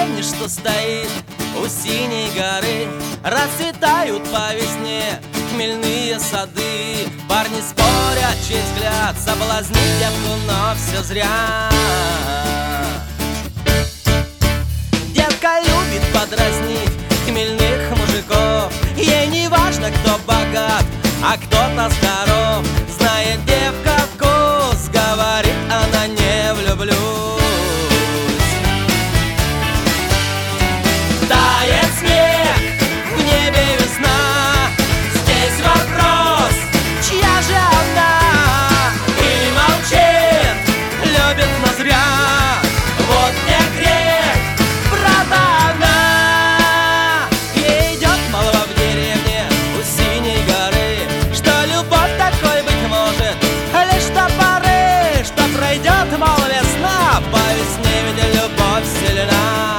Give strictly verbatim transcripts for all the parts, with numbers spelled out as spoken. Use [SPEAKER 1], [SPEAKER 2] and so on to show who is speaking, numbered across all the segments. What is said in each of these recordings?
[SPEAKER 1] деревне, что стоит у синей горы, расцветают по весне хмельные сады. Парни спорят, чей взгляд соблазнит девку, но все зря. Девка любит подразнить хмельных мужиков. Ей не важно, кто богат, а кто-то здоров. Знает девка вкус, говорит она: не влюблюсь. Тает снег, в небе весна. Здесь вопрос, чья же она? Или молчит, любит, но зря. Вот не грех, правда она. Ей идет молва в деревне у синей горы, что любовь такой быть может лишь до поры, что пройдет, мол, весна. По весне ведь любовь сильна.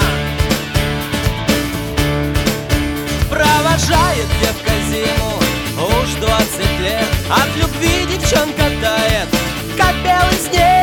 [SPEAKER 1] Провожает девка зиму уж двадцать лет. От любви девчонка тает, как белый снег.